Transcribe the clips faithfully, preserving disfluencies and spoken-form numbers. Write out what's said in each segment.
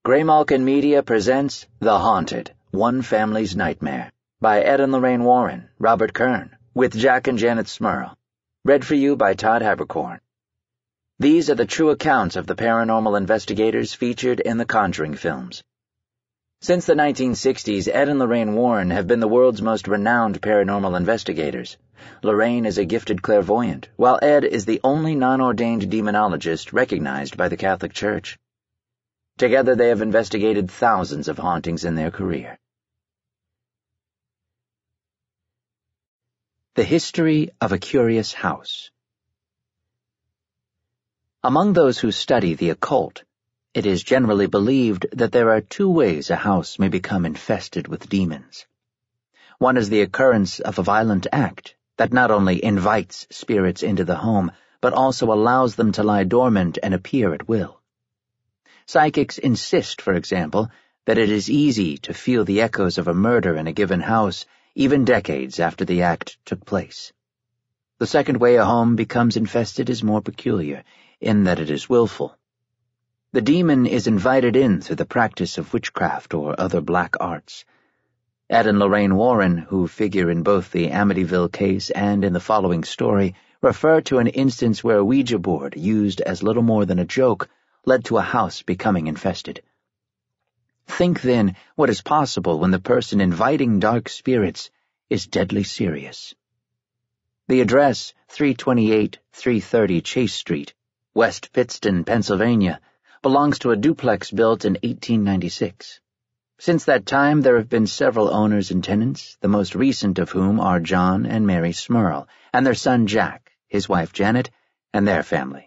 Graymalkin Media presents The Haunted, One Family's Nightmare, by Ed and Lorraine Warren, Robert Kern, with Jack and Janet Smurl. Read for you by Todd Habercorn. These are the true accounts of the paranormal investigators featured in the Conjuring films. Since the nineteen sixties, Ed and Lorraine Warren have been the world's most renowned paranormal investigators. Lorraine is a gifted clairvoyant, while Ed is the only non-ordained demonologist recognized by the Catholic Church. Together they have investigated thousands of hauntings in their career. The History of a Curious House. Among those who study the occult, it is generally believed that there are two ways a house may become infested with demons. One is the occurrence of a violent act that not only invites spirits into the home, but also allows them to lie dormant and appear at will. Psychics insist, for example, that it is easy to feel the echoes of a murder in a given house, even decades after the act took place. The second way a home becomes infested is more peculiar, in that it is willful. The demon is invited in through the practice of witchcraft or other black arts. Ed and Lorraine Warren, who figure in both the Amityville case and in the following story, refer to an instance where a Ouija board, used as little more than a joke, led to a house becoming infested. Think, then, what is possible when the person inviting dark spirits is deadly serious. The address, three twenty-eight, three thirty Chase Street, West Pittston, Pennsylvania, belongs to a duplex built in eighteen ninety-six. Since that time, there have been several owners and tenants, the most recent of whom are John and Mary Smurl, and their son Jack, his wife Janet, and their family.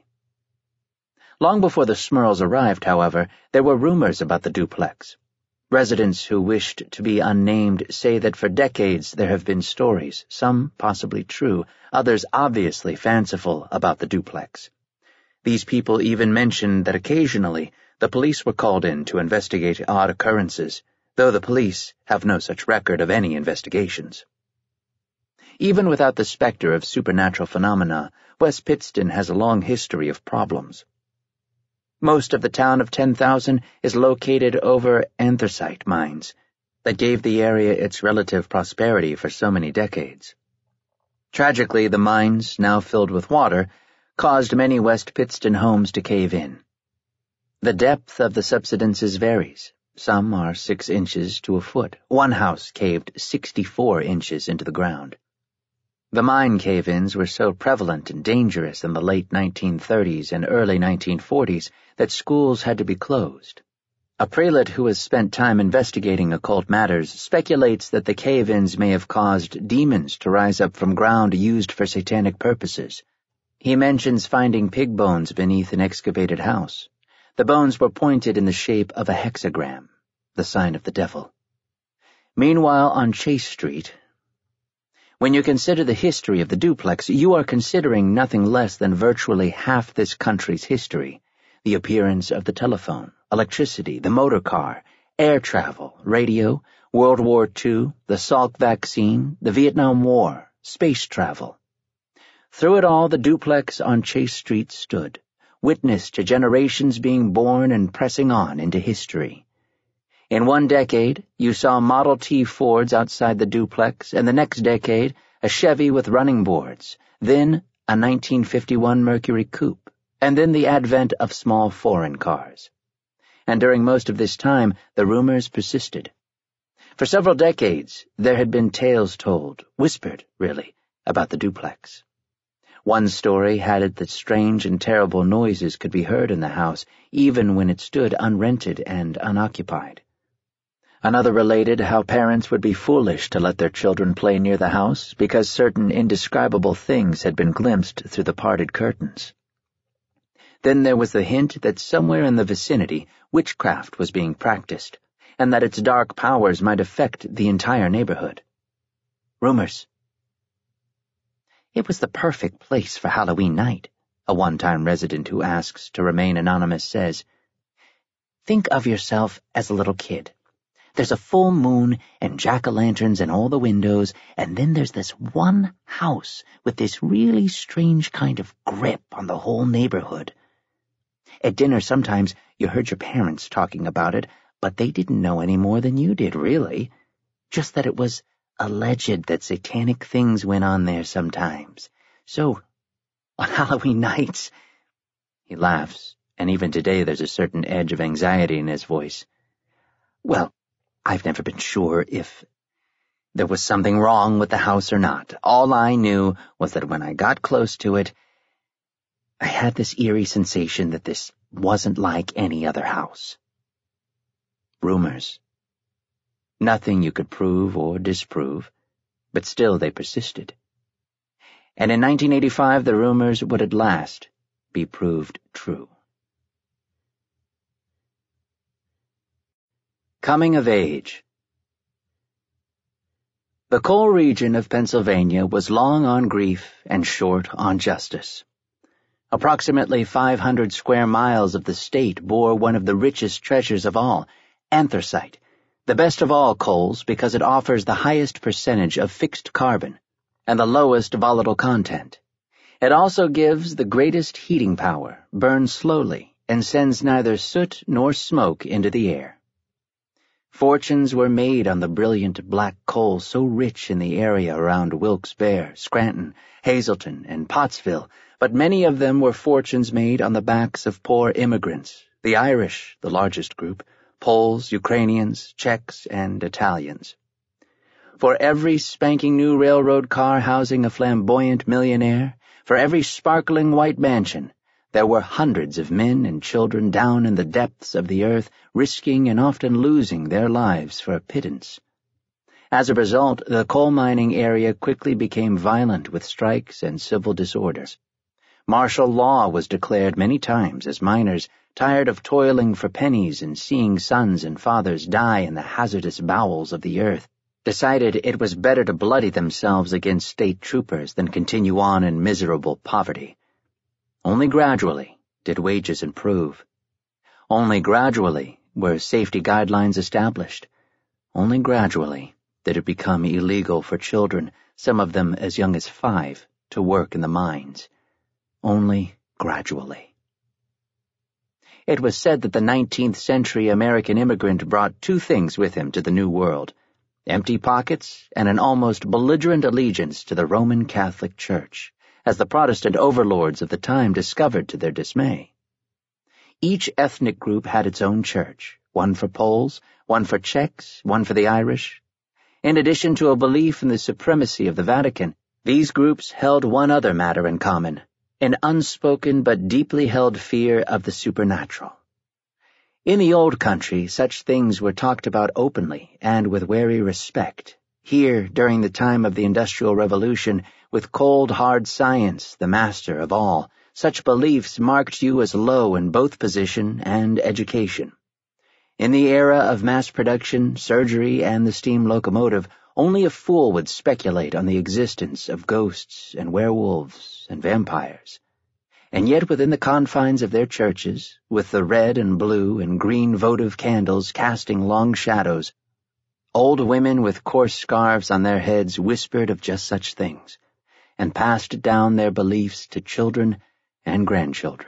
Long before the Smurls arrived, however, there were rumors about the duplex. Residents who wished to be unnamed say that for decades there have been stories, some possibly true, others obviously fanciful, about the duplex. These people even mentioned that occasionally the police were called in to investigate odd occurrences, though the police have no such record of any investigations. Even without the specter of supernatural phenomena, West Pittston has a long history of problems. Most of the town of ten thousand is located over anthracite mines that gave the area its relative prosperity for so many decades. Tragically, the mines, now filled with water, caused many West Pittston homes to cave in. The depth of the subsidences varies. Some are six inches to a foot. One house caved sixty-four inches into the ground. The mine cave-ins were so prevalent and dangerous in the late nineteen thirties and early nineteen forties that schools had to be closed. A prelate who has spent time investigating occult matters speculates that the cave-ins may have caused demons to rise up from ground used for satanic purposes. He mentions finding pig bones beneath an excavated house. The bones were pointed in the shape of a hexagram, the sign of the devil. Meanwhile, on Chase Street, when you consider the history of the duplex, you are considering nothing less than virtually half this country's history: the appearance of the telephone, electricity, the motor car, air travel, radio, World War Two, the Salk vaccine, the Vietnam War, space travel. Through it all, the duplex on Chase Street stood, witness to generations being born and pressing on into history. In one decade, you saw Model T Fords outside the duplex, and the next decade, a Chevy with running boards, then a nineteen fifty-one Mercury Coupe, and then the advent of small foreign cars. And during most of this time, the rumors persisted. For several decades, there had been tales told, whispered, really, about the duplex. One story had it that strange and terrible noises could be heard in the house, even when it stood unrented and unoccupied. Another related how parents would be foolish to let their children play near the house because certain indescribable things had been glimpsed through the parted curtains. Then there was the hint that somewhere in the vicinity witchcraft was being practiced, and that its dark powers might affect the entire neighborhood. Rumors. It was the perfect place for Halloween night, a one-time resident who asks to remain anonymous says. Think of yourself as a little kid. There's a full moon and jack-o'-lanterns in all the windows, and then there's this one house with this really strange kind of grip on the whole neighborhood. At dinner, sometimes you heard your parents talking about it, but they didn't know any more than you did, really. Just that it was alleged that satanic things went on there sometimes. So, on Halloween nights..." He laughs, and even today there's a certain edge of anxiety in his voice. "Well, I've never been sure if there was something wrong with the house or not. All I knew was that when I got close to it, I had this eerie sensation that this wasn't like any other house." Rumors. Nothing you could prove or disprove, but still they persisted. And in nineteen eighty-five, the rumors would at last be proved true. Coming of age. The coal region of Pennsylvania was long on grief and short on justice. Approximately five hundred square miles of the state bore one of the richest treasures of all, anthracite, the best of all coals because it offers the highest percentage of fixed carbon and the lowest volatile content. It also gives the greatest heating power, burns slowly, and sends neither soot nor smoke into the air. Fortunes were made on the brilliant black coal so rich in the area around Wilkes-Barre, Scranton, Hazleton, and Pottsville, but many of them were fortunes made on the backs of poor immigrants, the Irish, the largest group, Poles, Ukrainians, Czechs, and Italians. For every spanking new railroad car housing a flamboyant millionaire, for every sparkling white mansion, there were hundreds of men and children down in the depths of the earth, risking and often losing their lives for a pittance. As a result, the coal mining area quickly became violent with strikes and civil disorders. Martial law was declared many times as miners, tired of toiling for pennies and seeing sons and fathers die in the hazardous bowels of the earth, decided it was better to bloody themselves against state troopers than continue on in miserable poverty. Only gradually did wages improve. Only gradually were safety guidelines established. Only gradually did it become illegal for children, some of them as young as five, to work in the mines. Only gradually. It was said that the nineteenth century American immigrant brought two things with him to the New World: empty pockets and an almost belligerent allegiance to the Roman Catholic Church, as the Protestant overlords of the time discovered to their dismay. Each ethnic group had its own church, one for Poles, one for Czechs, one for the Irish. In addition to a belief in the supremacy of the Vatican, these groups held one other matter in common: an unspoken but deeply held fear of the supernatural. In the old country, such things were talked about openly and with wary respect. Here, during the time of the Industrial Revolution, with cold, hard science, the master of all, such beliefs marked you as low in both position and education. In the era of mass production, surgery, and the steam locomotive, only a fool would speculate on the existence of ghosts and werewolves and vampires. And yet within the confines of their churches, with the red and blue and green votive candles casting long shadows, old women with coarse scarves on their heads whispered of just such things, and passed down their beliefs to children and grandchildren.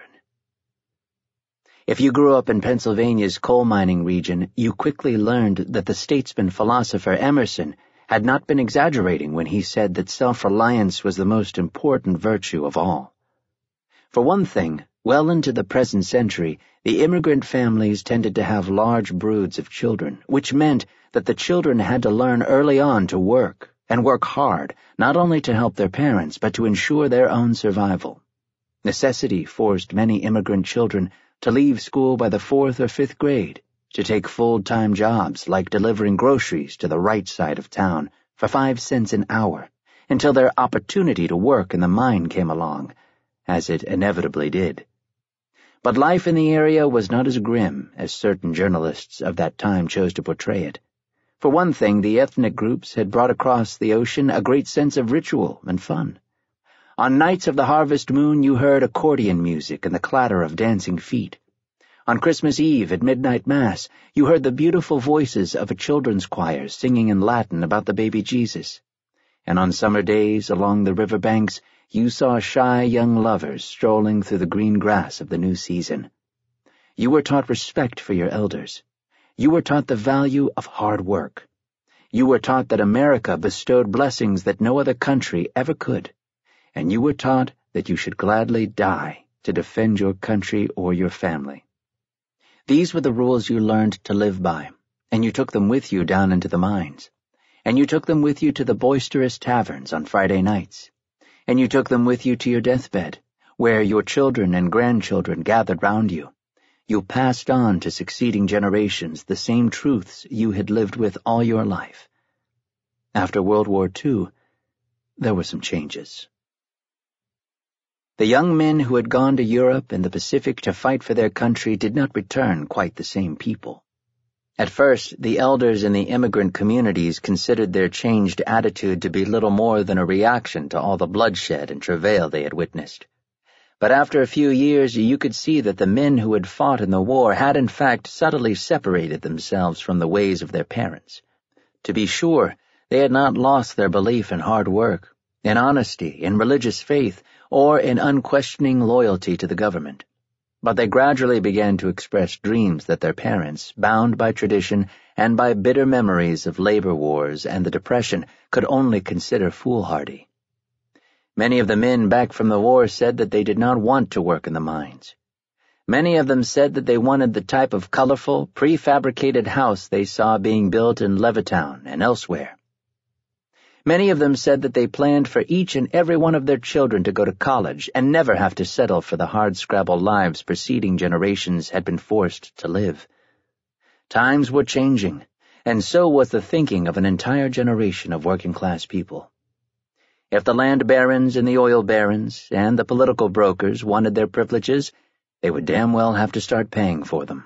If you grew up in Pennsylvania's coal mining region, you quickly learned that the statesman-philosopher Emerson had not been exaggerating when he said that self-reliance was the most important virtue of all. For one thing, well into the present century, the immigrant families tended to have large broods of children, which meant that the children had to learn early on to work, and work hard, not only to help their parents, but to ensure their own survival. Necessity forced many immigrant children to leave school by the fourth or fifth grade, to take full-time jobs like delivering groceries to the right side of town for five cents an hour, until their opportunity to work in the mine came along, as it inevitably did. But life in the area was not as grim as certain journalists of that time chose to portray it. For one thing, the ethnic groups had brought across the ocean a great sense of ritual and fun. On nights of the harvest moon you heard accordion music and the clatter of dancing feet. On Christmas Eve at midnight mass you heard the beautiful voices of a children's choir singing in Latin about the baby Jesus. And on summer days along the river banks you saw shy young lovers strolling through the green grass of the new season. You were taught respect for your elders. You were taught the value of hard work. You were taught that America bestowed blessings that no other country ever could, and you were taught that you should gladly die to defend your country or your family. These were the rules you learned to live by, and you took them with you down into the mines, and you took them with you to the boisterous taverns on Friday nights, and you took them with you to your deathbed, where your children and grandchildren gathered round you. You passed on to succeeding generations the same truths you had lived with all your life. After World War Two, there were some changes. The young men who had gone to Europe and the Pacific to fight for their country did not return quite the same people. At first, the elders in the immigrant communities considered their changed attitude to be little more than a reaction to all the bloodshed and travail they had witnessed. But after a few years, you could see that the men who had fought in the war had in fact subtly separated themselves from the ways of their parents. To be sure, they had not lost their belief in hard work, in honesty, in religious faith, or in unquestioning loyalty to the government. But they gradually began to express dreams that their parents, bound by tradition and by bitter memories of labor wars and the Depression, could only consider foolhardy. Many of the men back from the war said that they did not want to work in the mines. Many of them said that they wanted the type of colorful, prefabricated house they saw being built in Levittown and elsewhere. Many of them said that they planned for each and every one of their children to go to college and never have to settle for the hard-scrabble lives preceding generations had been forced to live. Times were changing, and so was the thinking of an entire generation of working-class people. If the land barons and the oil barons and the political brokers wanted their privileges, they would damn well have to start paying for them.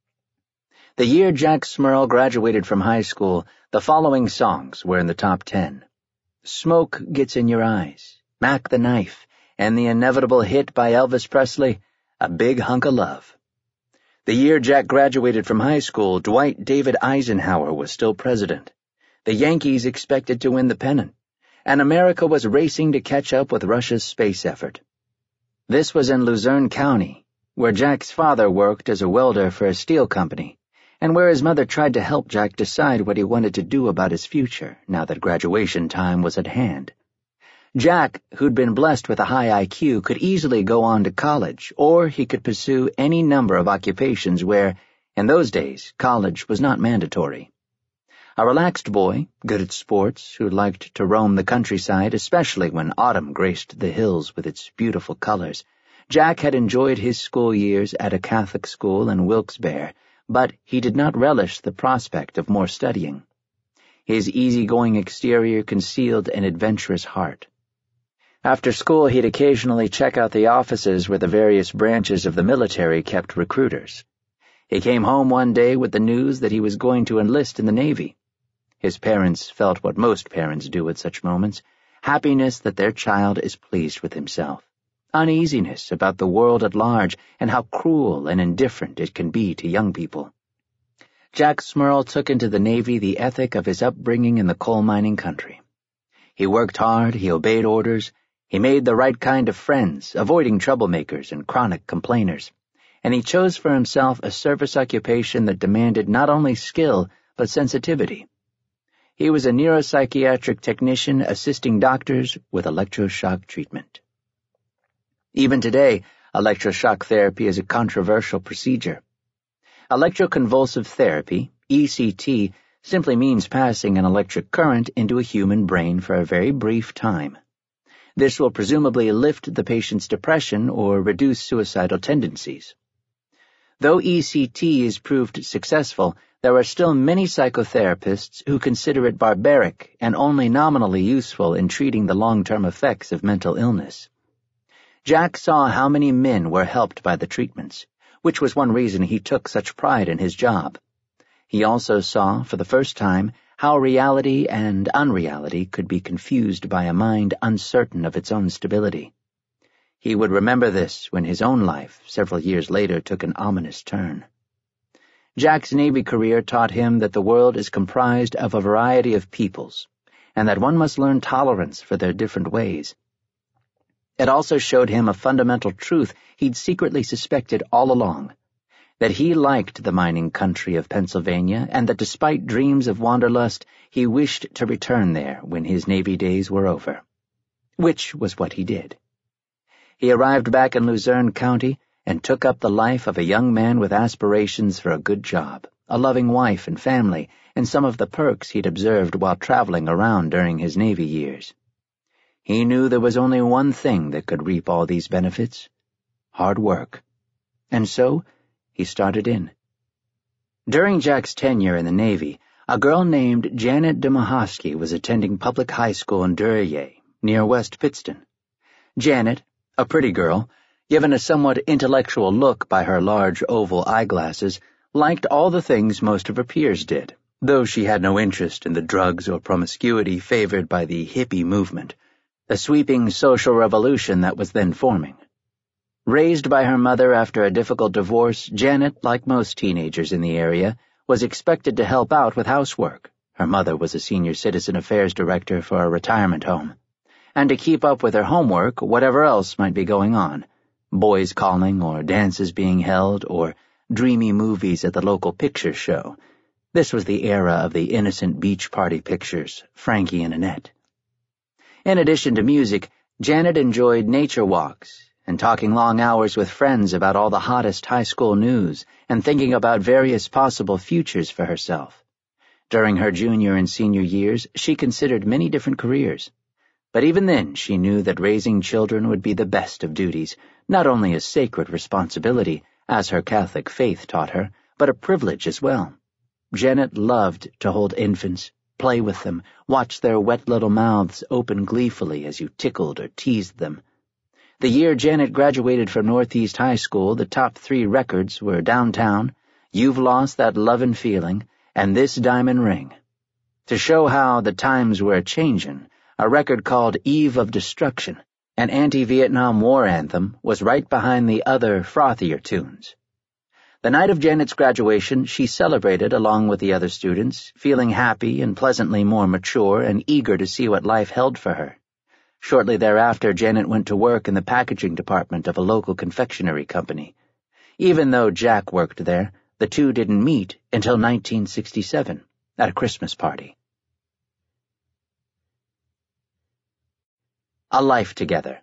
The year Jack Smurl graduated from high school, the following songs were in the top ten. Smoke Gets in Your Eyes, Mac the Knife, and the inevitable hit by Elvis Presley, A Big Hunk of Love. The year Jack graduated from high school, Dwight David Eisenhower was still president. The Yankees expected to win the pennant, and America was racing to catch up with Russia's space effort. This was in Luzerne County, where Jack's father worked as a welder for a steel company, and where his mother tried to help Jack decide what he wanted to do about his future now that graduation time was at hand. Jack, who'd been blessed with a high I Q, could easily go on to college, or he could pursue any number of occupations where, in those days, college was not mandatory. A relaxed boy, good at sports, who liked to roam the countryside, especially when autumn graced the hills with its beautiful colors, Jack had enjoyed his school years at a Catholic school in Wilkes-Barre, but he did not relish the prospect of more studying. His easygoing exterior concealed an adventurous heart. After school, he'd occasionally check out the offices where the various branches of the military kept recruiters. He came home one day with the news that he was going to enlist in the Navy. His parents felt what most parents do at such moments, happiness that their child is pleased with himself, uneasiness about the world at large and how cruel and indifferent it can be to young people. Jack Smurl took into the Navy the ethic of his upbringing in the coal mining country. He worked hard, he obeyed orders, he made the right kind of friends, avoiding troublemakers and chronic complainers, and he chose for himself a service occupation that demanded not only skill but sensitivity. He was a neuropsychiatric technician assisting doctors with electroshock treatment. Even today, electroshock therapy is a controversial procedure. Electroconvulsive therapy, E C T, simply means passing an electric current into a human brain for a very brief time. This will presumably lift the patient's depression or reduce suicidal tendencies. Though E C T is proved successful, there are still many psychotherapists who consider it barbaric and only nominally useful in treating the long-term effects of mental illness. Jack saw how many men were helped by the treatments, which was one reason he took such pride in his job. He also saw, for the first time, how reality and unreality could be confused by a mind uncertain of its own stability. He would remember this when his own life, several years later, took an ominous turn. Jack's Navy career taught him that the world is comprised of a variety of peoples, and that one must learn tolerance for their different ways. It also showed him a fundamental truth he'd secretly suspected all along, that he liked the mining country of Pennsylvania and that despite dreams of wanderlust, he wished to return there when his Navy days were over. Which was what he did. He arrived back in Luzerne County and took up the life of a young man with aspirations for a good job, a loving wife and family, and some of the perks he'd observed while traveling around during his Navy years. He knew there was only one thing that could reap all these benefits: hard work. And so, he started in. During Jack's tenure in the Navy, a girl named Janet Domohosky was attending public high school in Duryea, near West Pittston. Janet, a pretty girl, given a somewhat intellectual look by her large oval eyeglasses, liked all the things most of her peers did, though she had no interest in the drugs or promiscuity favored by the hippie movement, a sweeping social revolution that was then forming. Raised by her mother after a difficult divorce, Janet, like most teenagers in the area, was expected to help out with housework. Her mother was a senior citizen affairs director for a retirement home. And to keep up with her homework, whatever else might be going on, boys calling or dances being held or dreamy movies at the local picture show. This was the era of the innocent beach party pictures, Frankie and Annette. In addition to music, Janet enjoyed nature walks and talking long hours with friends about all the hottest high school news and thinking about various possible futures for herself. During her junior and senior years, she considered many different careers. But even then, she knew that raising children would be the best of duties, not only a sacred responsibility, as her Catholic faith taught her, but a privilege as well. Janet loved to hold infants, play with them, watch their wet little mouths open gleefully as you tickled or teased them. The year Janet graduated from Northeast High School, the top three records were Downtown, You've Lost That Lovin' Feeling, and This Diamond Ring. To show how the times were a-changin', a record called Eve of Destruction, an anti-Vietnam War anthem, was right behind the other, frothier tunes. The night of Janet's graduation, she celebrated along with the other students, feeling happy and pleasantly more mature and eager to see what life held for her. Shortly thereafter, Janet went to work in the packaging department of a local confectionery company. Even though Jack worked there, the two didn't meet until nineteen sixty-seven, at a Christmas party. A life together.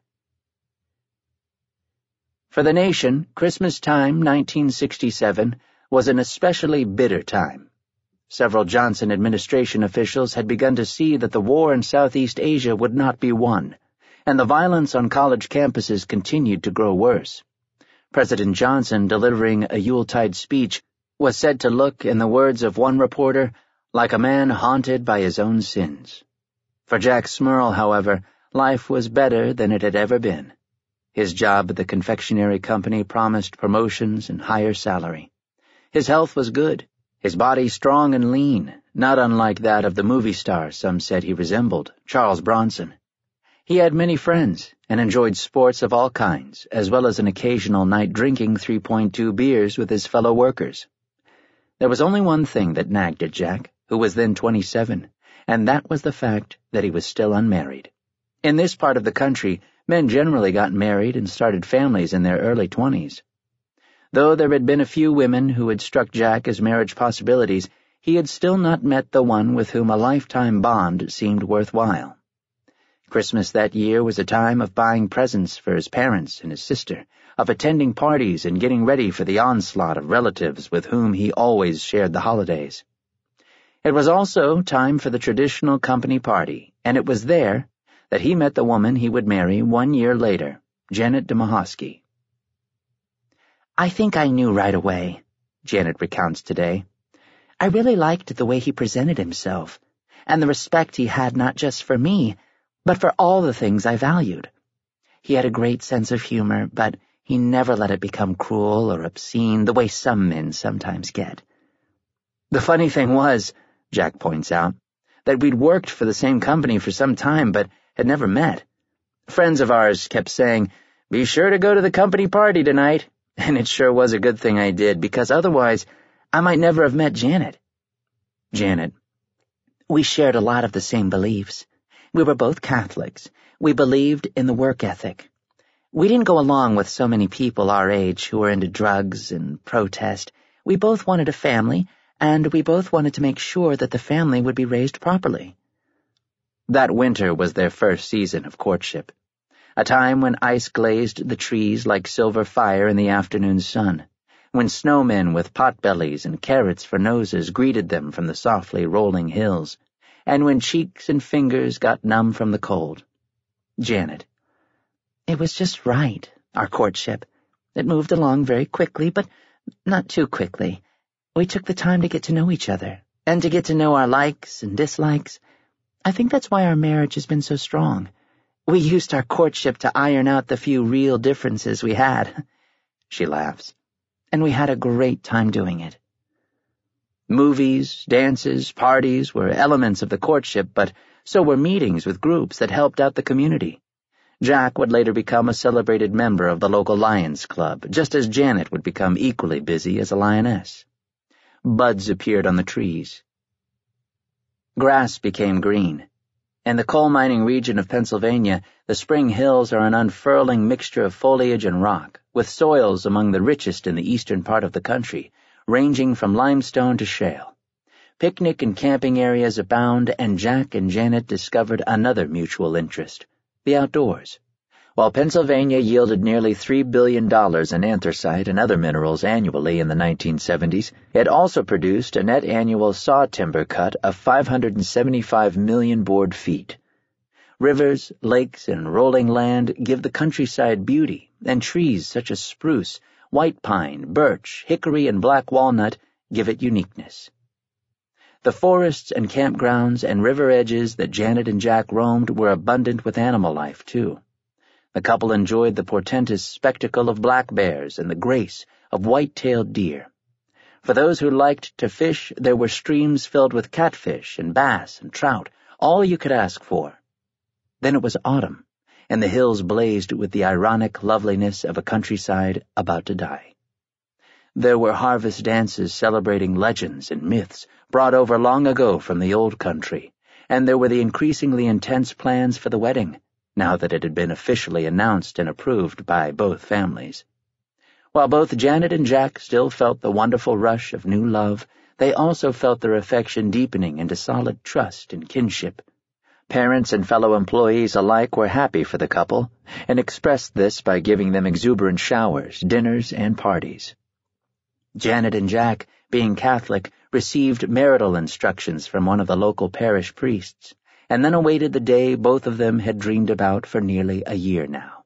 For the nation, Christmas time, nineteen sixty-seven, was an especially bitter time. Several Johnson administration officials had begun to see that the war in Southeast Asia would not be won, and the violence on college campuses continued to grow worse. President Johnson, delivering a Yuletide speech, was said to look, in the words of one reporter, like a man haunted by his own sins. For Jack Smurl, however, life was better than it had ever been. His job at the confectionery company promised promotions and higher salary. His health was good, his body strong and lean, not unlike that of the movie star some said he resembled, Charles Bronson. He had many friends and enjoyed sports of all kinds, as well as an occasional night drinking three point two beers with his fellow workers. There was only one thing that nagged at Jack, who was then twenty-seven, and that was the fact that he was still unmarried. In this part of the country, men generally got married and started families in their early twenties. Though there had been a few women who had struck Jack as marriage possibilities, he had still not met the one with whom a lifetime bond seemed worthwhile. Christmas that year was a time of buying presents for his parents and his sister, of attending parties and getting ready for the onslaught of relatives with whom he always shared the holidays. It was also time for the traditional company party, and it was there that he met the woman he would marry one year later, Janet Domohosky. "I think I knew right away," Janet recounts today. "I really liked the way he presented himself, and the respect he had not just for me, but for all the things I valued. He had a great sense of humor, but he never let it become cruel or obscene the way some men sometimes get. The funny thing was," Jack points out, "that we'd worked for the same company for some time, but had never met. Friends of ours kept saying, 'Be sure to go to the company party tonight,' and it sure was a good thing I did, because otherwise I might never have met Janet." Janet: "We shared a lot of the same beliefs. We were both Catholics. We believed in the work ethic. We didn't go along with so many people our age who were into drugs and protest. We both wanted a family, and we both wanted to make sure that the family would be raised properly. That winter was their first season of courtship, a time when ice glazed the trees like silver fire in the afternoon sun, when snowmen with potbellies and carrots for noses greeted them from the softly rolling hills, and when cheeks and fingers got numb from the cold. Janet. It was just right, our courtship. It moved along very quickly, but not too quickly. We took the time to get to know each other, and to get to know our likes and dislikes. I think that's why our marriage has been so strong. We used our courtship to iron out the few real differences we had. She laughs. And we had a great time doing it. Movies, dances, parties were elements of the courtship, but so were meetings with groups that helped out the community. Jack would later become a celebrated member of the local Lions Club, just as Janet would become equally busy as a lioness. Buds appeared on the trees. Grass became green. In the coal mining region of Pennsylvania, the spring hills are an unfurling mixture of foliage and rock, with soils among the richest in the eastern part of the country, ranging from limestone to shale. Picnic and camping areas abound, and Jack and Janet discovered another mutual interest, the outdoors. While Pennsylvania yielded nearly three billion dollars in anthracite and other minerals annually in the nineteen seventies, it also produced a net annual saw timber cut of five hundred seventy-five million board feet. Rivers, lakes, and rolling land give the countryside beauty, and trees such as spruce, white pine, birch, hickory, and black walnut give it uniqueness. The forests and campgrounds and river edges that Janet and Jack roamed were abundant with animal life, too. The couple enjoyed the portentous spectacle of black bears and the grace of white-tailed deer. For those who liked to fish, there were streams filled with catfish and bass and trout, all you could ask for. Then it was autumn, and the hills blazed with the ironic loveliness of a countryside about to die. There were harvest dances celebrating legends and myths brought over long ago from the old country, and there were the increasingly intense plans for the wedding, now that it had been officially announced and approved by both families. While both Janet and Jack still felt the wonderful rush of new love, they also felt their affection deepening into solid trust and kinship. Parents and fellow employees alike were happy for the couple, and expressed this by giving them exuberant showers, dinners, and parties. Janet and Jack, being Catholic, received marital instructions from one of the local parish priests, and then awaited the day both of them had dreamed about for nearly a year now.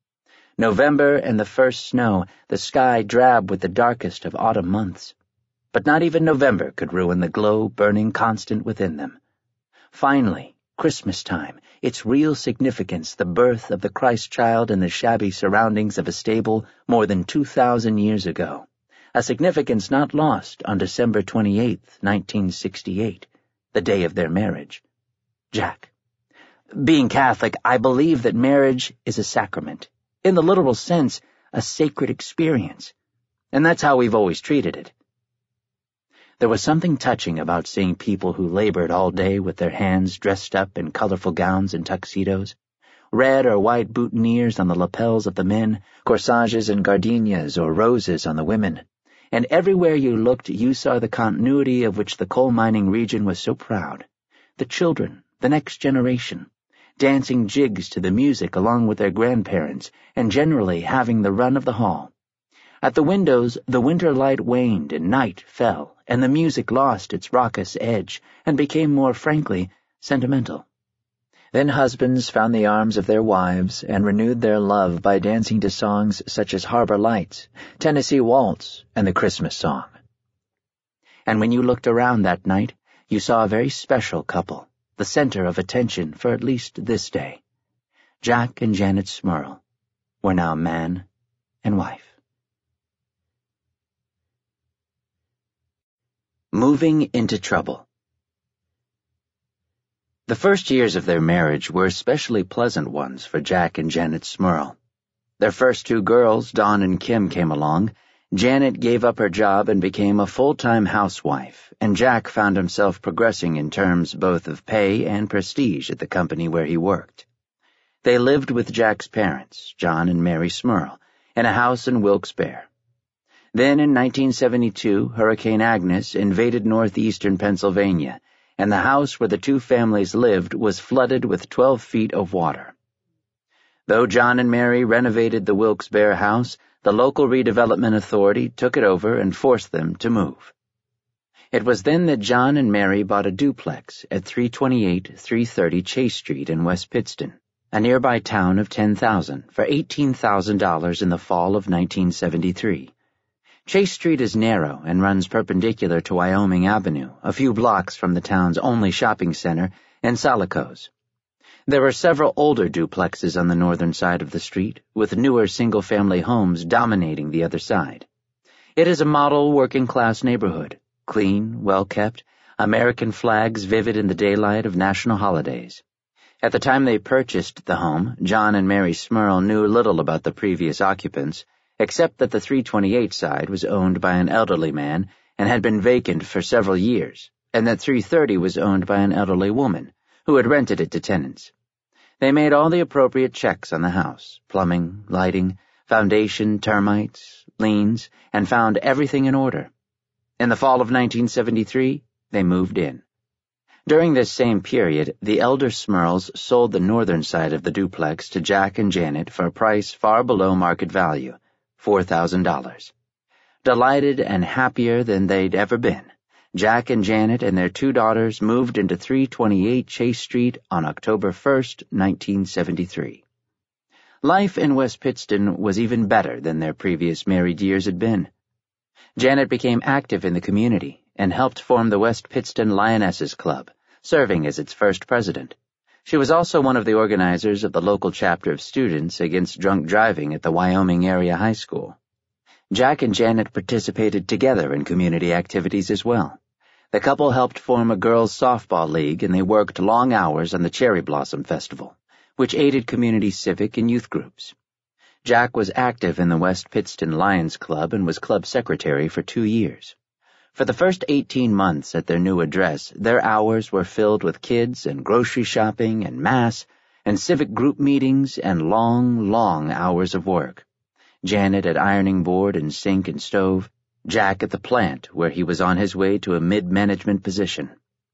November and the first snow, the sky drab with the darkest of autumn months. But not even November could ruin the glow burning constant within them. Finally, Christmas time, its real significance, the birth of the Christ child in the shabby surroundings of a stable more than two thousand years ago, a significance not lost on December twenty-eighth, nineteen sixty-eight, the day of their marriage. Jack. Being Catholic, I believe that marriage is a sacrament, in the literal sense, a sacred experience, and that's how we've always treated it. There was something touching about seeing people who labored all day with their hands dressed up in colorful gowns and tuxedos, red or white boutonnieres on the lapels of the men, corsages and gardenias or roses on the women, and everywhere you looked you saw the continuity of which the coal mining region was so proud. The children, the next generation, dancing jigs to the music along with their grandparents, and generally having the run of the hall. At the windows, the winter light waned and night fell, and the music lost its raucous edge and became more frankly sentimental. Then husbands found the arms of their wives and renewed their love by dancing to songs such as Harbor Lights, Tennessee Waltz, and the Christmas song. And when you looked around that night, you saw a very special couple, the center of attention for at least this day. Jack and Janet Smurl were now man and wife. Moving into trouble. The first years of their marriage were especially pleasant ones for Jack and Janet Smurl. Their first two girls, Dawn and Kim, came along. Janet gave up her job and became a full-time housewife, and Jack found himself progressing in terms both of pay and prestige at the company where he worked. They lived with Jack's parents, John and Mary Smurl, in a house in Wilkes-Barre. Then in nineteen seventy-two, Hurricane Agnes invaded northeastern Pennsylvania, and the house where the two families lived was flooded with twelve feet of water. Though John and Mary renovated the Wilkes-Barre house, the local redevelopment authority took it over and forced them to move. It was then that John and Mary bought a duplex at three twenty-eight three thirty Chase Street in West Pittston, a nearby town of ten thousand, for eighteen thousand dollars in the fall of nineteen seventy-three. Chase Street is narrow and runs perpendicular to Wyoming Avenue, a few blocks from the town's only shopping center, Ensalicos. There are several older duplexes on the northern side of the street, with newer single-family homes dominating the other side. It is a model working-class neighborhood, clean, well-kept, American flags vivid in the daylight of national holidays. At the time they purchased the home, John and Mary Smurl knew little about the previous occupants, except that the three twenty-eight side was owned by an elderly man and had been vacant for several years, and that three thirty was owned by an elderly woman, who had rented it to tenants. They made all the appropriate checks on the house, plumbing, lighting, foundation, termites, liens, and found everything in order. In the fall of nineteen seventy-three, they moved in. During this same period, the elder Smurls sold the northern side of the duplex to Jack and Janet for a price far below market value, four thousand dollars. Delighted and happier than they'd ever been, Jack and Janet and their two daughters moved into three twenty-eight Chase Street on October first, nineteen seventy-three. Life in West Pittston was even better than their previous married years had been. Janet became active in the community and helped form the West Pittston Lionesses Club, serving as its first president. She was also one of the organizers of the local chapter of students against drunk driving at the Wyoming Area High School. Jack and Janet participated together in community activities as well. The couple helped form a girls' softball league, and they worked long hours on the Cherry Blossom Festival, which aided community civic and youth groups. Jack was active in the West Pittston Lions Club and was club secretary for two years. For the first eighteen months at their new address, their hours were filled with kids and grocery shopping and mass and civic group meetings and long, long hours of work. Janet at ironing board and sink and stove, Jack at the plant where he was on his way to a mid-management position.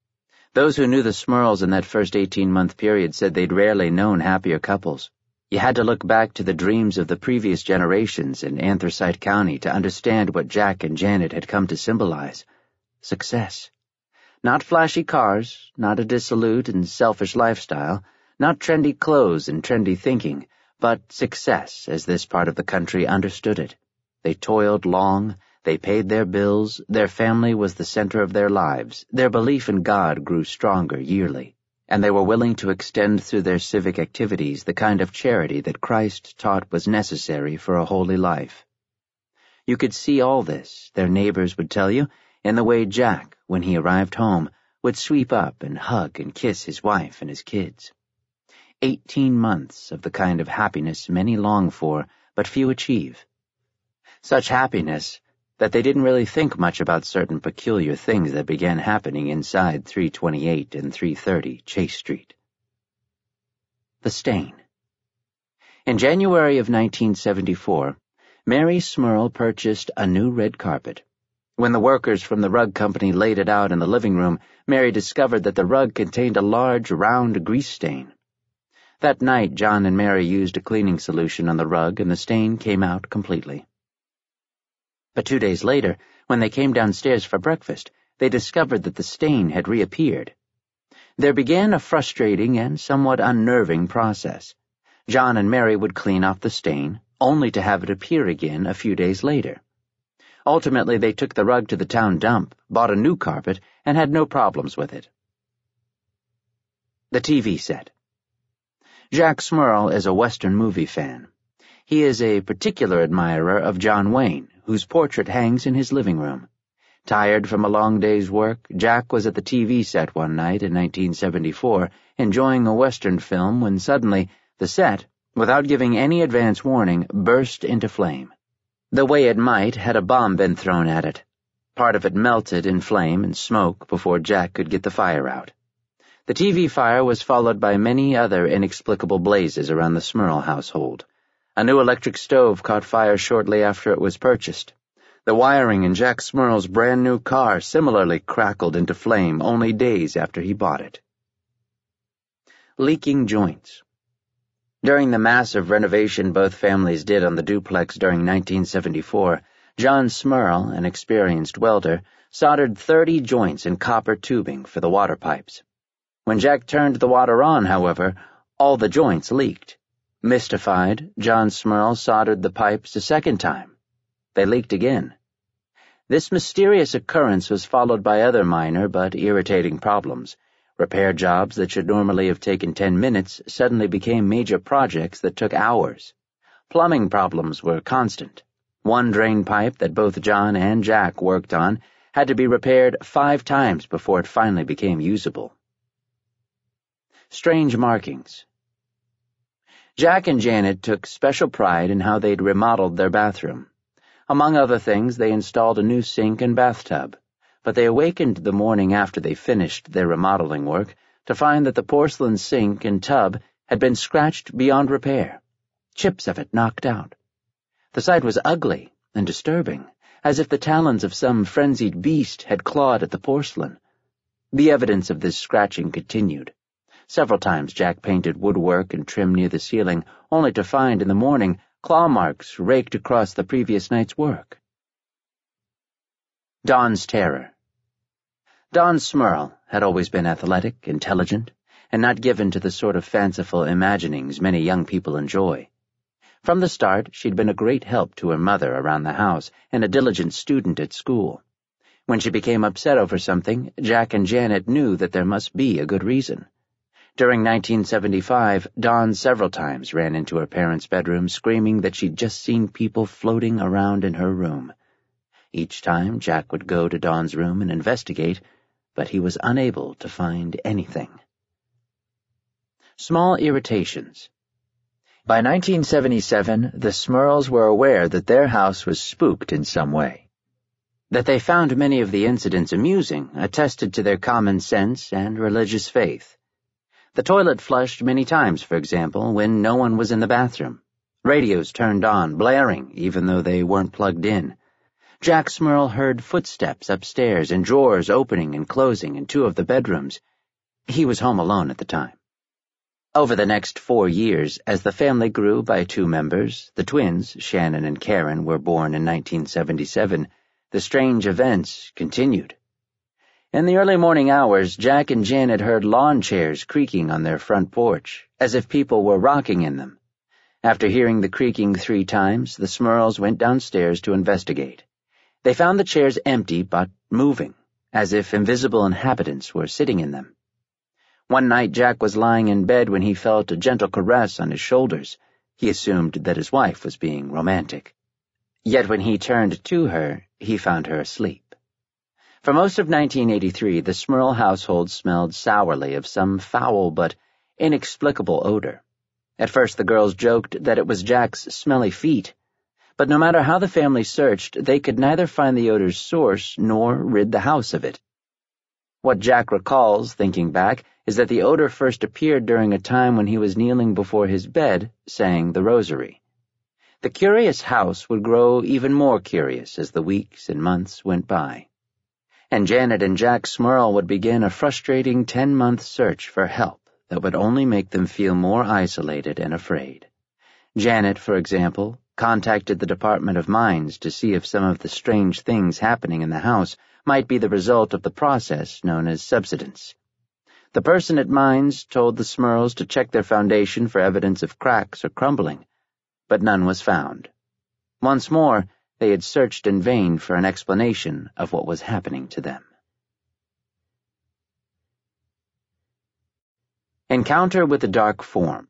Those who knew the Smurls in that first eighteen-month period said they'd rarely known happier couples. You had to look back to the dreams of the previous generations in Anthracite County to understand what Jack and Janet had come to symbolize. Success. Not flashy cars, not a dissolute and selfish lifestyle, not trendy clothes and trendy thinking, but success as this part of the country understood it. They toiled long, they paid their bills, their family was the center of their lives, their belief in God grew stronger yearly, and they were willing to extend through their civic activities the kind of charity that Christ taught was necessary for a holy life. You could see all this, their neighbors would tell you, in the way Jack, when he arrived home, would sweep up and hug and kiss his wife and his kids. Eighteen months of the kind of happiness many long for, but few achieve. Such happiness that they didn't really think much about certain peculiar things that began happening inside three twenty-eight and three thirty Chase Street. The stain. In January of nineteen seventy-four, Mary Smurl purchased a new red carpet. When the workers from the rug company laid it out in the living room, Mary discovered that the rug contained a large, round grease stain. That night, John and Mary used a cleaning solution on the rug, and the stain came out completely. But two days later, when they came downstairs for breakfast, they discovered that the stain had reappeared. There began a frustrating and somewhat unnerving process. John and Mary would clean off the stain, only to have it appear again a few days later. Ultimately, they took the rug to the town dump, bought a new carpet, and had no problems with it. The T V set. Jack Smurl is a Western movie fan. He is a particular admirer of John Wayne, whose portrait hangs in his living room. Tired from a long day's work, Jack was at the T V set one night in nineteen seventy-four, enjoying a Western film, when suddenly the set, without giving any advance warning, burst into flame. The way it might had a bomb been thrown at it. Part of it melted in flame and smoke before Jack could get the fire out. The T V fire was followed by many other inexplicable blazes around the Smurl household. A new electric stove caught fire shortly after it was purchased. The wiring in Jack Smurl's brand-new car similarly crackled into flame only days after he bought it. Leaking joints. During the massive renovation both families did on the duplex during nineteen seventy-four, John Smurl, an experienced welder, soldered thirty joints in copper tubing for the water pipes. When Jack turned the water on, however, all the joints leaked. Mystified, John Smurl soldered the pipes a second time. They leaked again. This mysterious occurrence was followed by other minor but irritating problems. Repair jobs that should normally have taken ten minutes suddenly became major projects that took hours. Plumbing problems were constant. One drain pipe that both John and Jack worked on had to be repaired five times before it finally became usable. Strange markings. Jack and Janet took special pride in how they'd remodeled their bathroom. Among other things, they installed a new sink and bathtub, but they awakened the morning after they finished their remodeling work to find that the porcelain sink and tub had been scratched beyond repair, chips of it knocked out. The sight was ugly and disturbing, as if the talons of some frenzied beast had clawed at the porcelain. The evidence of this scratching continued. Several times Jack painted woodwork and trim near the ceiling, only to find in the morning claw marks raked across the previous night's work. Don's terror. Don Smurl had always been athletic, intelligent, and not given to the sort of fanciful imaginings many young people enjoy. From the start, she'd been a great help to her mother around the house and a diligent student at school. When she became upset over something, Jack and Janet knew that there must be a good reason. During nineteen seventy-five, Dawn several times ran into her parents' bedroom screaming that she'd just seen people floating around in her room. Each time, Jack would go to Dawn's room and investigate, but he was unable to find anything. Small irritations. By nineteen seventy-seven, the Smurls were aware that their house was spooked in some way. That they found many of the incidents amusing attested to their common sense and religious faith. The toilet flushed many times, for example, when no one was in the bathroom. Radios turned on, blaring, even though they weren't plugged in. Jack Smurl heard footsteps upstairs and drawers opening and closing in two of the bedrooms. He was home alone at the time. Over the next four years, as the family grew by two members, the twins, Shannon and Karen, were born in nineteen seventy-seven, the strange events continued. In the early morning hours, Jack and Janet heard lawn chairs creaking on their front porch, as if people were rocking in them. After hearing the creaking three times, the Smurls went downstairs to investigate. They found the chairs empty but moving, as if invisible inhabitants were sitting in them. One night Jack was lying in bed when he felt a gentle caress on his shoulders. He assumed that his wife was being romantic. Yet when he turned to her, he found her asleep. For most of nineteen eighty-three, the Smurl household smelled sourly of some foul but inexplicable odor. At first the girls joked that it was Jack's smelly feet, but no matter how the family searched, they could neither find the odor's source nor rid the house of it. What Jack recalls, thinking back, is that the odor first appeared during a time when he was kneeling before his bed, saying the rosary. The curious house would grow even more curious as the weeks and months went by. And Janet and Jack Smurl would begin a frustrating ten-month search for help that would only make them feel more isolated and afraid. Janet, for example, contacted the Department of Mines to see if some of the strange things happening in the house might be the result of the process known as subsidence. The person at Mines told the Smurls to check their foundation for evidence of cracks or crumbling, but none was found. Once more, they had searched in vain for an explanation of what was happening to them. Encounter with the Dark Form.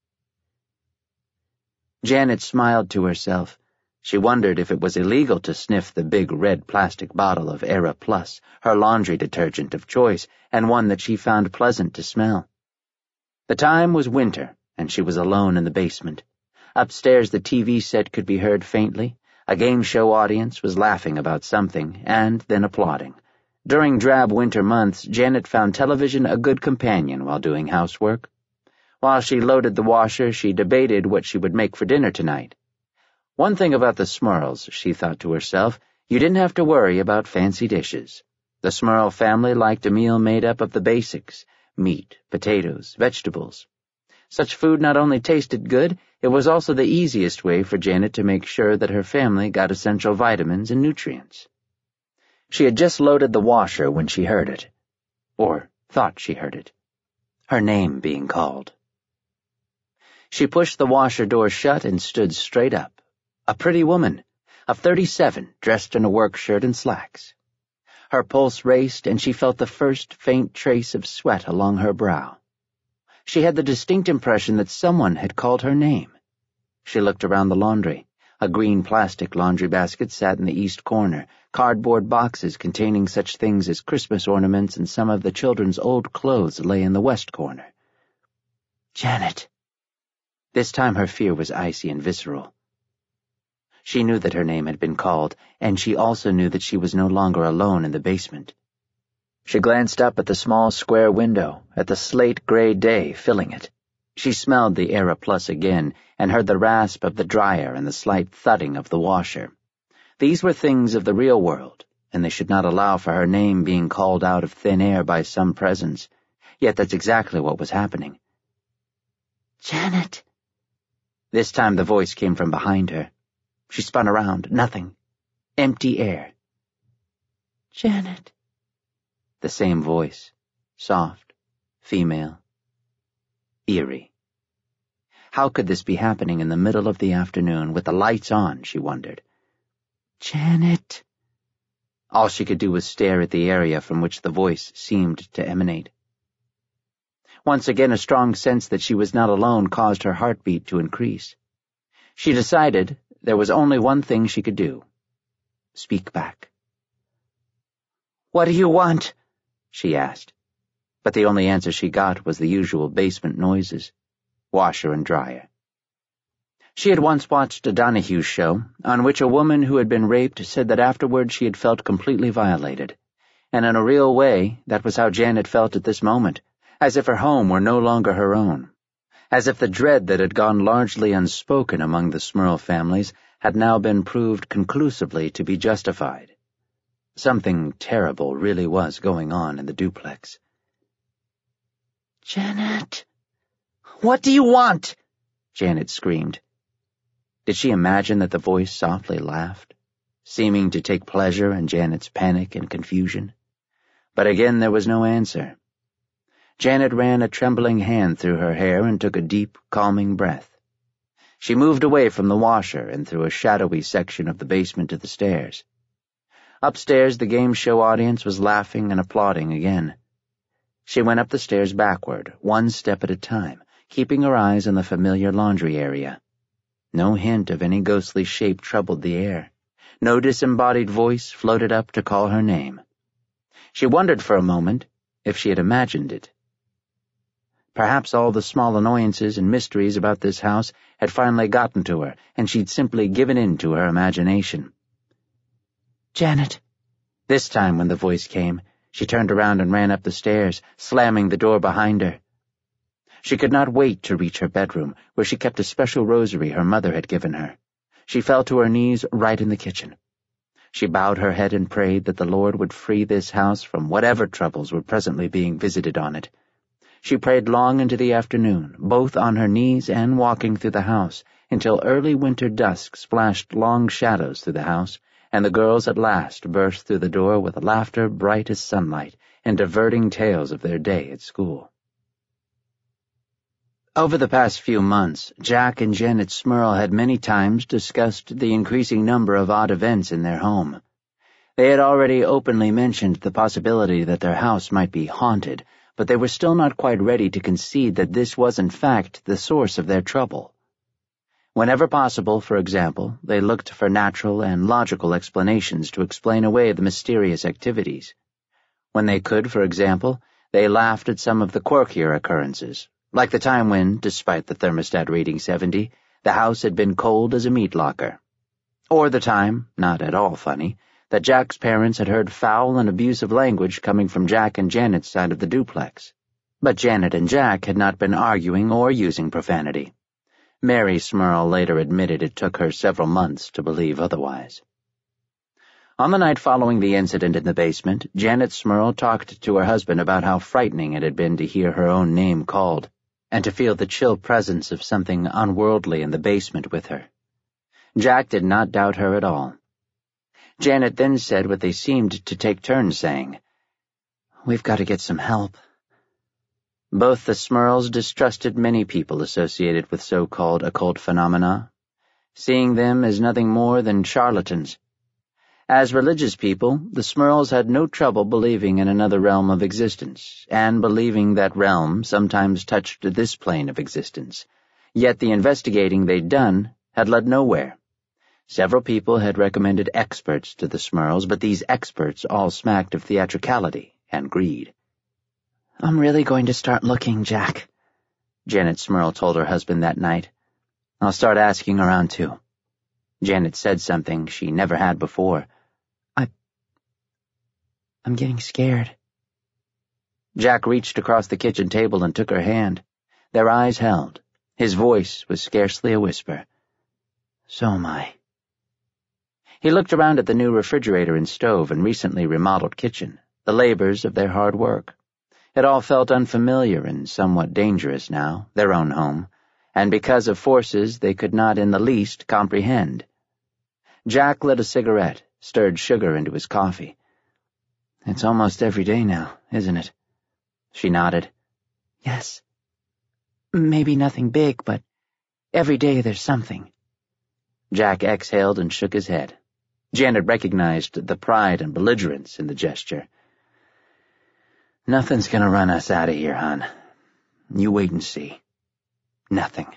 Janet smiled to herself. She wondered if it was illegal to sniff the big red plastic bottle of Era Plus, her laundry detergent of choice, and one that she found pleasant to smell. The time was winter, and she was alone in the basement. Upstairs the T V set could be heard faintly. A game show audience was laughing about something, and then applauding. During drab winter months, Janet found television a good companion while doing housework. While she loaded the washer, she debated what she would make for dinner tonight. One thing about the Smurls, she thought to herself, you didn't have to worry about fancy dishes. The Smurl family liked a meal made up of the basics, meat, potatoes, vegetables. Such food not only tasted good, it was also the easiest way for Janet to make sure that her family got essential vitamins and nutrients. She had just loaded the washer when she heard it, or thought she heard it, her name being called. She pushed the washer door shut and stood straight up, a pretty woman of thirty-seven, dressed in a work shirt and slacks. Her pulse raced, and she felt the first faint trace of sweat along her brow. She had the distinct impression that someone had called her name. She looked around the laundry. A green plastic laundry basket sat in the east corner, cardboard boxes containing such things as Christmas ornaments and some of the children's old clothes lay in the west corner. Janet! This time her fear was icy and visceral. She knew that her name had been called, and she also knew that she was no longer alone in the basement. She glanced up at the small square window, at the slate-gray day filling it. She smelled the Aeroplus again, and heard the rasp of the dryer and the slight thudding of the washer. These were things of the real world, and they should not allow for her name being called out of thin air by some presence. Yet that's exactly what was happening. Janet! This time the voice came from behind her. She spun around. Nothing. Empty air. Janet. The same voice. Soft. Female. Eerie. How could this be happening in the middle of the afternoon with the lights on, she wondered. Janet. All she could do was stare at the area from which the voice seemed to emanate. Once again a strong sense that she was not alone caused her heartbeat to increase. She decided there was only one thing she could do. Speak back. What do you want? She asked. But the only answer she got was the usual basement noises. Washer and dryer. She had once watched a Donahue show, on which a woman who had been raped said that afterward she had felt completely violated. And in a real way, that was how Janet felt at this moment, as if her home were no longer her own. As if the dread that had gone largely unspoken among the Smurl families had now been proved conclusively to be justified. Something terrible really was going on in the duplex. Janet! What do you want? Janet screamed. Did she imagine that the voice softly laughed, seeming to take pleasure in Janet's panic and confusion? But again there was no answer. Janet ran a trembling hand through her hair and took a deep, calming breath. She moved away from the washer and through a shadowy section of the basement to the stairs. Upstairs, the game show audience was laughing and applauding again. She went up the stairs backward, one step at a time, keeping her eyes on the familiar laundry area. No hint of any ghostly shape troubled the air. No disembodied voice floated up to call her name. She wondered for a moment if she had imagined it. Perhaps all the small annoyances and mysteries about this house had finally gotten to her, and she'd simply given in to her imagination. Janet! This time when the voice came, she turned around and ran up the stairs, slamming the door behind her. She could not wait to reach her bedroom, where she kept a special rosary her mother had given her. She fell to her knees right in the kitchen. She bowed her head and prayed that the Lord would free this house from whatever troubles were presently being visited on it. She prayed long into the afternoon, both on her knees and walking through the house, until early winter dusk splashed long shadows through the house, and the girls at last burst through the door with laughter bright as sunlight and diverting tales of their day at school. Over the past few months, Jack and Janet Smurl had many times discussed the increasing number of odd events in their home. They had already openly mentioned the possibility that their house might be haunted, but they were still not quite ready to concede that this was in fact the source of their trouble. Whenever possible, for example, they looked for natural and logical explanations to explain away the mysterious activities. When they could, for example, they laughed at some of the quirkier occurrences, like the time when, despite the thermostat reading seventy, the house had been cold as a meat locker. Or the time, not at all funny, that Jack's parents had heard foul and abusive language coming from Jack and Janet's side of the duplex. But Janet and Jack had not been arguing or using profanity. Mary Smurl later admitted it took her several months to believe otherwise. On the night following the incident in the basement, Janet Smurl talked to her husband about how frightening it had been to hear her own name called, and to feel the chill presence of something unworldly in the basement with her. Jack did not doubt her at all. Janet then said what they seemed to take turns saying, "We've got to get some help." Both the Smurls distrusted many people associated with so-called occult phenomena, seeing them as nothing more than charlatans. As religious people, the Smurls had no trouble believing in another realm of existence, and believing that realm sometimes touched this plane of existence. Yet the investigating they'd done had led nowhere. Several people had recommended experts to the Smurls, but these experts all smacked of theatricality and greed. "I'm really going to start looking, Jack," Janet Smurl told her husband that night. "I'll start asking around, too." Janet said something she never had before. I... I'm getting scared." Jack reached across the kitchen table and took her hand. Their eyes held. His voice was scarcely a whisper. "So am I." He looked around at the new refrigerator and stove and recently remodeled kitchen, the labors of their hard work. It all felt unfamiliar and somewhat dangerous now, their own home, and because of forces they could not in the least comprehend. Jack lit a cigarette, stirred sugar into his coffee. "It's almost every day now, isn't it?" She nodded. "Yes. Maybe nothing big, but every day there's something." Jack exhaled and shook his head. Janet recognized the pride and belligerence in the gesture. "Nothing's gonna run us out of here, hon. You wait and see. Nothing."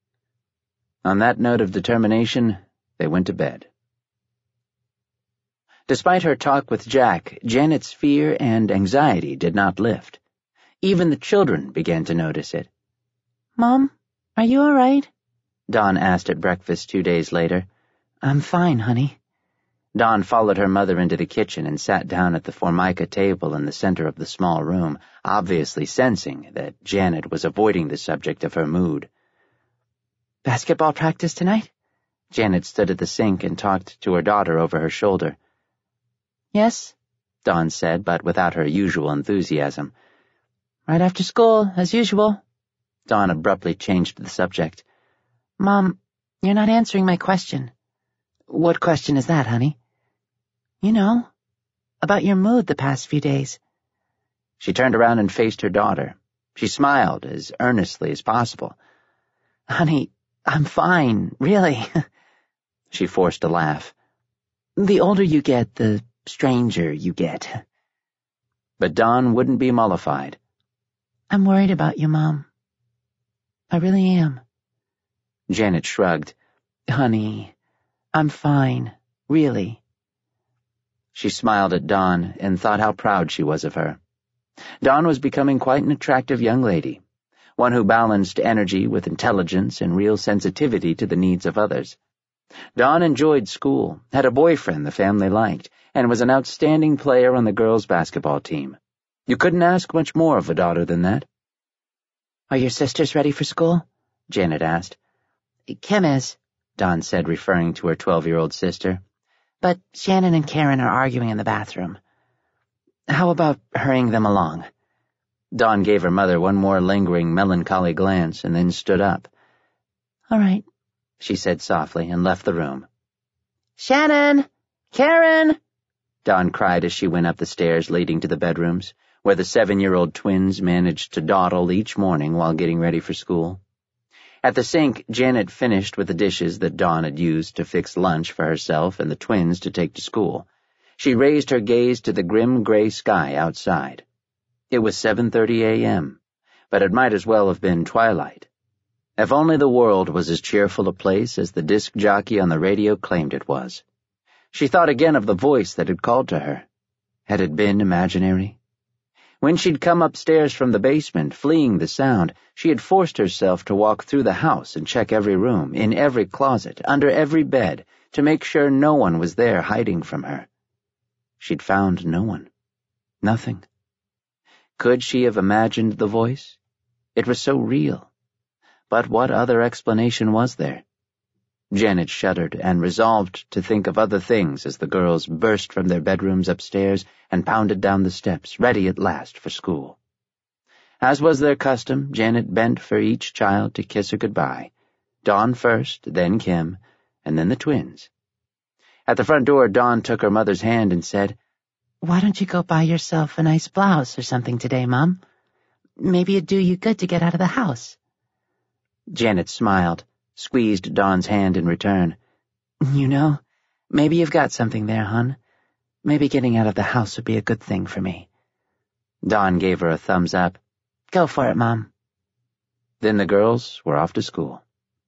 On that note of determination, they went to bed. Despite her talk with Jack, Janet's fear and anxiety did not lift. Even the children began to notice it. "Mom, are you all right?" Dawn asked at breakfast two days later. "I'm fine, honey." Dawn followed her mother into the kitchen and sat down at the formica table in the center of the small room, obviously sensing that Janet was avoiding the subject of her mood. "Basketball practice tonight?" Janet stood at the sink and talked to her daughter over her shoulder. "Yes," Dawn said, but without her usual enthusiasm. "Right after school, as usual." Dawn abruptly changed the subject. "Mom, you're not answering my question." "What question is that, honey?" "You know, about your mood the past few days." She turned around and faced her daughter. She smiled as earnestly as possible. "Honey, I'm fine, really." She forced a laugh. "The older you get, the stranger you get." But Dawn wouldn't be mollified. "I'm worried about you, Mom. I really am." Janet shrugged. "Honey, I'm fine, really." She smiled at Dawn and thought how proud she was of her. Dawn was becoming quite an attractive young lady, one who balanced energy with intelligence and real sensitivity to the needs of others. Dawn enjoyed school, had a boyfriend the family liked, and was an outstanding player on the girls' basketball team. You couldn't ask much more of a daughter than that. "Are your sisters ready for school?" Janet asked. "Kim is," Dawn said, referring to her twelve-year-old sister. "But Shannon and Karen are arguing in the bathroom." "How about hurrying them along?" Dawn gave her mother one more lingering, melancholy glance and then stood up. "All right," she said softly and left the room. "Shannon! Karen!" Dawn cried as she went up the stairs leading to the bedrooms, where the seven-year-old twins managed to dawdle each morning while getting ready for school. At the sink, Janet finished with the dishes that Dawn had used to fix lunch for herself and the twins to take to school. She raised her gaze to the grim gray sky outside. It was seven thirty a.m., but it might as well have been twilight. If only the world was as cheerful a place as the disc jockey on the radio claimed it was. She thought again of the voice that had called to her. Had it been imaginary? When she'd come upstairs from the basement, fleeing the sound, she had forced herself to walk through the house and check every room, in every closet, under every bed, to make sure no one was there hiding from her. she'd found no one. Nothing. Could she have imagined the voice? It was so real. But what other explanation was there? Janet shuddered and resolved to think of other things as the girls burst from their bedrooms upstairs and pounded down the steps, ready at last for school. As was their custom, Janet bent for each child to kiss her goodbye. Dawn first, then Kim, and then the twins. At the front door, Dawn took her mother's hand and said, "Why don't you go buy yourself a nice blouse or something today, Mom? Maybe it'd do you good to get out of the house." Janet smiled, squeezed Dawn's hand in return. "You know, maybe you've got something there, hon. Maybe getting out of the house would be a good thing for me." Dawn gave her a thumbs up. "Go for it, Mom." Then the girls were off to school.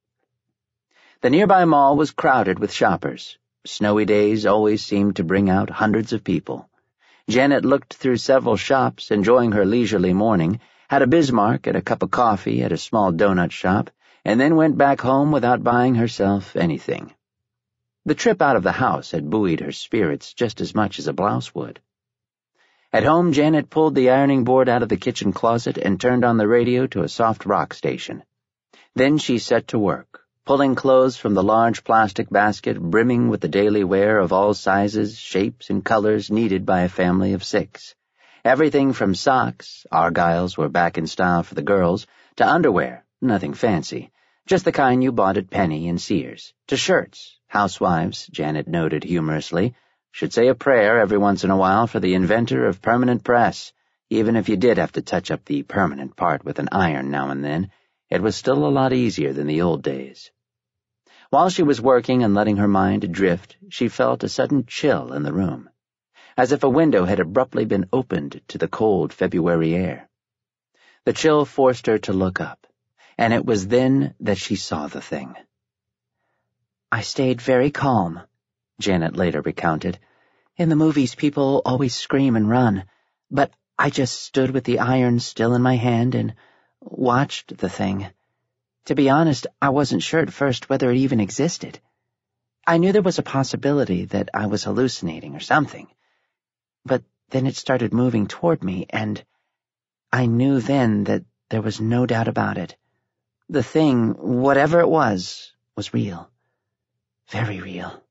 The nearby mall was crowded with shoppers. Snowy days always seemed to bring out hundreds of people. Janet looked through several shops, enjoying her leisurely morning, had a Bismarck and a cup of coffee at a small donut shop, and then went back home without buying herself anything. The trip out of the house had buoyed her spirits just as much as a blouse would. At home, Janet pulled the ironing board out of the kitchen closet and turned on the radio to a soft rock station. Then she set to work, pulling clothes from the large plastic basket brimming with the daily wear of all sizes, shapes, and colors needed by a family of six. Everything from socks, Argyles were back in style for the girls, to underwear, nothing fancy, just the kind you bought at Penny and Sears, to shirts. Housewives, Janet noted humorously, should say a prayer every once in a while for the inventor of permanent press. Even if you did have to touch up the permanent part with an iron now and then, it was still a lot easier than the old days. While she was working and letting her mind drift, she felt a sudden chill in the room, as if a window had abruptly been opened to the cold February air. The chill forced her to look up, and it was then that she saw the thing. "I stayed very calm," Janet later recounted. "In the movies, people always scream and run, but I just stood with the iron still in my hand and watched the thing. To be honest, I wasn't sure at first whether it even existed. I knew there was a possibility that I was hallucinating or something. But then it started moving toward me, and I knew then that there was no doubt about it. The thing, whatever it was, was real. Very real."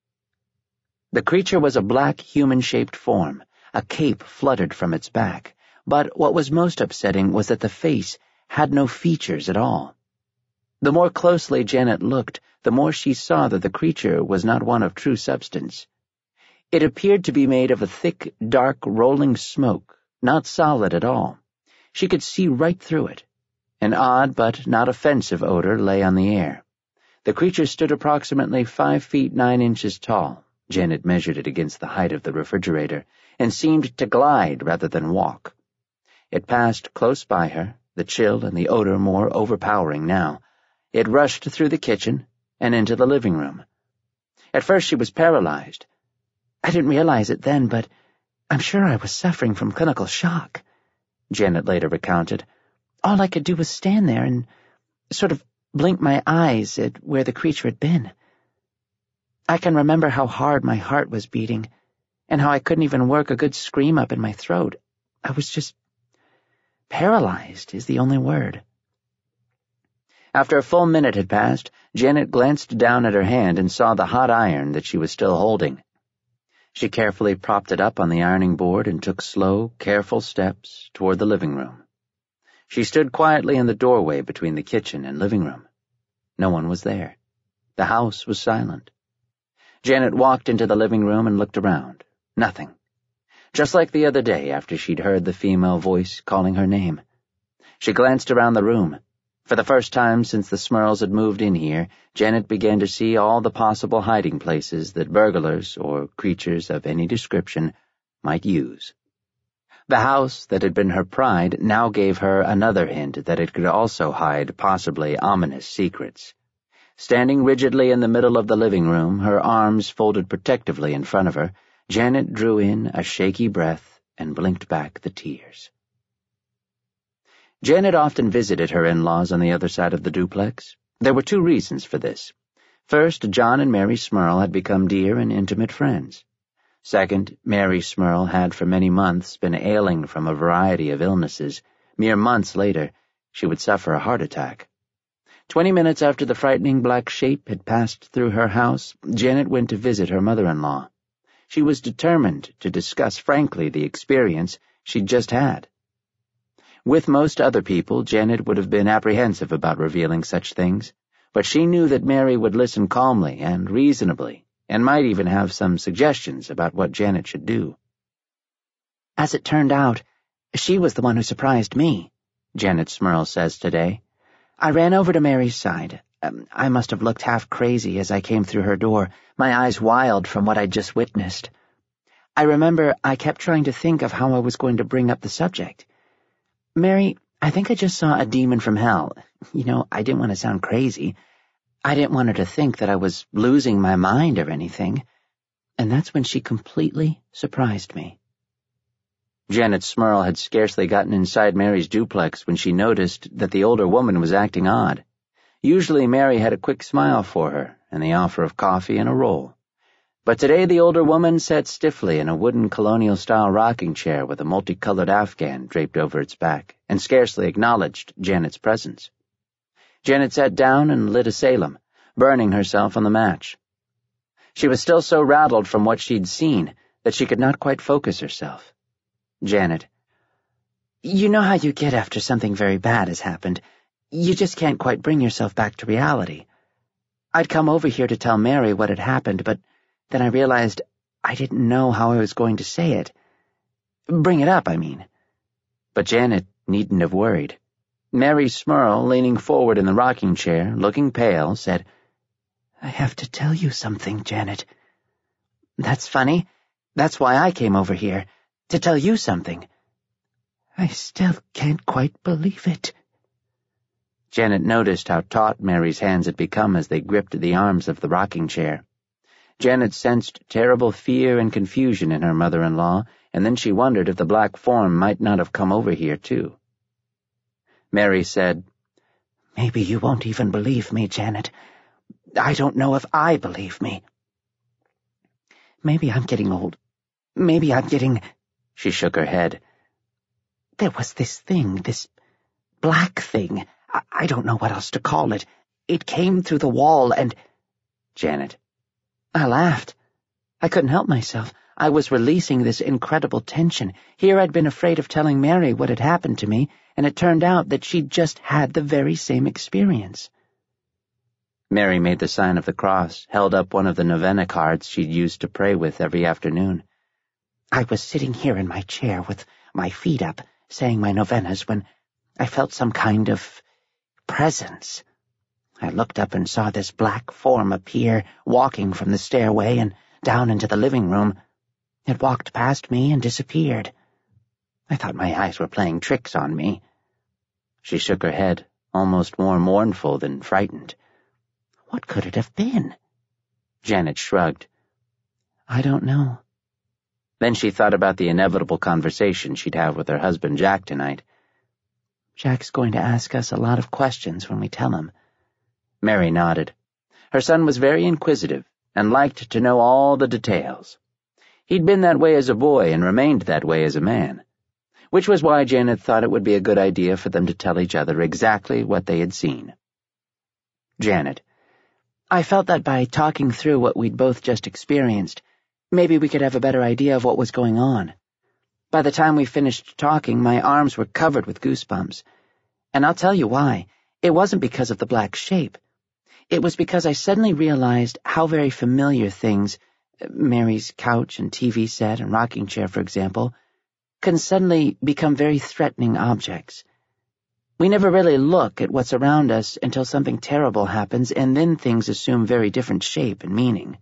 The creature was a black human-shaped form. A cape fluttered from its back, but what was most upsetting was that the face had no features at all. The more closely Janet looked, the more she saw that the creature was not one of true substance. It appeared to be made of a thick, dark, rolling smoke, not solid at all. She could see right through it. An odd but not offensive odor lay on the air. The creature stood approximately five feet nine inches tall. Janet measured it against the height of the refrigerator, and seemed to glide rather than walk. It passed close by her, the chill and the odor more overpowering now. It rushed through the kitchen and into the living room. At first she was paralyzed. "I didn't realize it then, but I'm sure I was suffering from clinical shock," Janet later recounted. "All I could do was stand there and sort of blink my eyes at where the creature had been. I can remember how hard my heart was beating, and how I couldn't even work a good scream up in my throat. I was just paralyzed is the only word." After a full minute had passed, Janet glanced down at her hand and saw the hot iron that she was still holding. She carefully propped it up on the ironing board and took slow, careful steps toward the living room. She stood quietly in the doorway between the kitchen and living room. No one was there. The house was silent. Janet walked into the living room and looked around. Nothing. Just like the other day after she'd heard the female voice calling her name. She glanced around the room. For the first time since the Smurls had moved in here, Janet began to see all the possible hiding places that burglars, or creatures of any description, might use. The house that had been her pride now gave her another hint that it could also hide possibly ominous secrets. Standing rigidly in the middle of the living room, her arms folded protectively in front of her, Janet drew in a shaky breath and blinked back the tears. Janet often visited her in-laws on the other side of the duplex. There were two reasons for this. First, John and Mary Smurl had become dear and intimate friends. Second, Mary Smurl had for many months been ailing from a variety of illnesses. Mere months later, she would suffer a heart attack. Twenty minutes after the frightening black shape had passed through her house, Janet went to visit her mother-in-law. She was determined to discuss frankly the experience she'd just had. With most other people, Janet would have been apprehensive about revealing such things, but she knew that Mary would listen calmly and reasonably, and might even have some suggestions about what Janet should do. As it turned out, she was the one who surprised me, Janet Smurl says today. I ran over to Mary's side. Um, I must have looked half crazy as I came through her door, my eyes wild from what I'd just witnessed. I remember I kept trying to think of how I was going to bring up the subject. Mary, I think I just saw a demon from hell. You know, I didn't want to sound crazy. I didn't want her to think that I was losing my mind or anything. And that's when she completely surprised me. Janet Smurl had scarcely gotten inside Mary's duplex when she noticed that the older woman was acting odd. Usually Mary had a quick smile for her and the offer of coffee and a roll. But today the older woman sat stiffly in a wooden colonial-style rocking chair with a multicolored afghan draped over its back and scarcely acknowledged Janet's presence. Janet sat down and lit a Salem, burning herself on the match. She was still so rattled from what she'd seen that she could not quite focus herself. Janet, you know how you get after something very bad has happened. You just can't quite bring yourself back to reality. I'd come over here to tell Mary what had happened, but then I realized I didn't know how I was going to say it. Bring it up, I mean. But Janet needn't have worried. Mary Smurl, leaning forward in the rocking chair, looking pale, said, I have to tell you something, Janet. That's funny. That's why I came over here, to tell you something. I still can't quite believe it. Janet noticed how taut Mary's hands had become as they gripped the arms of the rocking chair. Janet sensed terrible fear and confusion in her mother-in-law, and then she wondered if the black form might not have come over here, too. Mary said, Maybe you won't even believe me, Janet. I don't know if I believe me. Maybe I'm getting old. Maybe I'm getting... She shook her head. There was this thing, this black thing. I, I don't know what else to call it. It came through the wall and... Janet. I laughed. I couldn't help myself. I was releasing this incredible tension. Here I'd been afraid of telling Mary what had happened to me, and it turned out that she'd just had the very same experience. Mary made the sign of the cross, held up one of the novena cards she'd used to pray with every afternoon. I was sitting here in my chair with my feet up, saying my novenas, when I felt some kind of presence. I looked up and saw this black form appear, walking from the stairway and down into the living room. It walked past me and disappeared. I thought my eyes were playing tricks on me. She shook her head, almost more mournful than frightened. What could it have been? Janet shrugged. I don't know. Then she thought about the inevitable conversation she'd have with her husband Jack tonight. Jack's going to ask us a lot of questions when we tell him. Mary nodded. Her son was very inquisitive and liked to know all the details. He'd been that way as a boy and remained that way as a man, which was why Janet thought it would be a good idea for them to tell each other exactly what they had seen. Janet, I felt that by talking through what we'd both just experienced, maybe we could have a better idea of what was going on. By the time we finished talking, my arms were covered with goosebumps. And I'll tell you why. It wasn't because of the black shape. It was because I suddenly realized how very familiar things, Mary's couch and T V set and rocking chair, for example, can suddenly become very threatening objects. We never really look at what's around us until something terrible happens, and then things assume very different shape and meaning.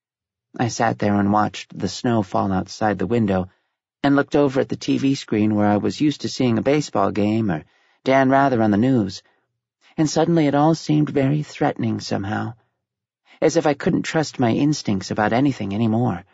I sat there and watched the snow fall outside the window, and looked over at the T V screen where I was used to seeing a baseball game or Dan Rather on the news, and suddenly it all seemed very threatening somehow, as if I couldn't trust my instincts about anything anymore.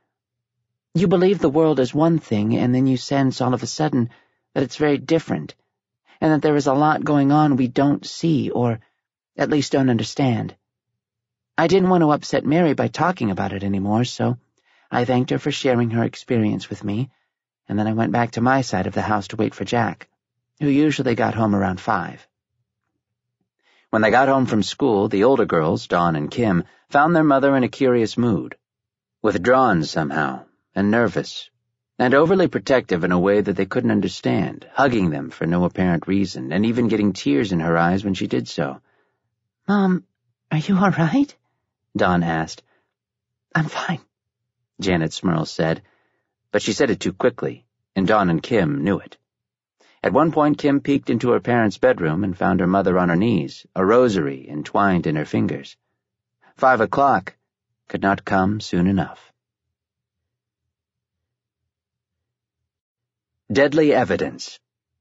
You believe the world is one thing, and then you sense all of a sudden that it's very different, and that there is a lot going on we don't see, or at least don't understand. I didn't want to upset Mary by talking about it anymore, so I thanked her for sharing her experience with me, and then I went back to my side of the house to wait for Jack, who usually got home around five. When they got home from school, the older girls, Dawn and Kim, found their mother in a curious mood, withdrawn somehow, and nervous, and overly protective in a way that they couldn't understand, hugging them for no apparent reason, and even getting tears in her eyes when she did so. "Mom, are you all right?" Dawn asked. "I'm fine," Janet Smurl said, but she said it too quickly, and Dawn and Kim knew it. At one point, Kim peeked into her parents' bedroom and found her mother on her knees, a rosary entwined in her fingers. Five o'clock could not come soon enough. Deadly Evidence.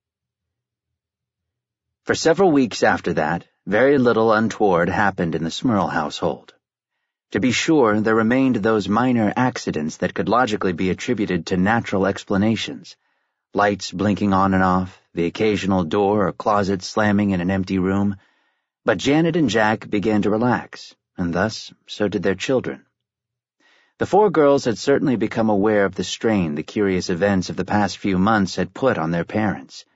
For several weeks after that, very little untoward happened in the Smurl household. To be sure, there remained those minor accidents that could logically be attributed to natural explanations. Lights blinking on and off, the occasional door or closet slamming in an empty room. But Janet and Jack began to relax, and thus so did their children. The four girls had certainly become aware of the strain the curious events of the past few months had put on their parents.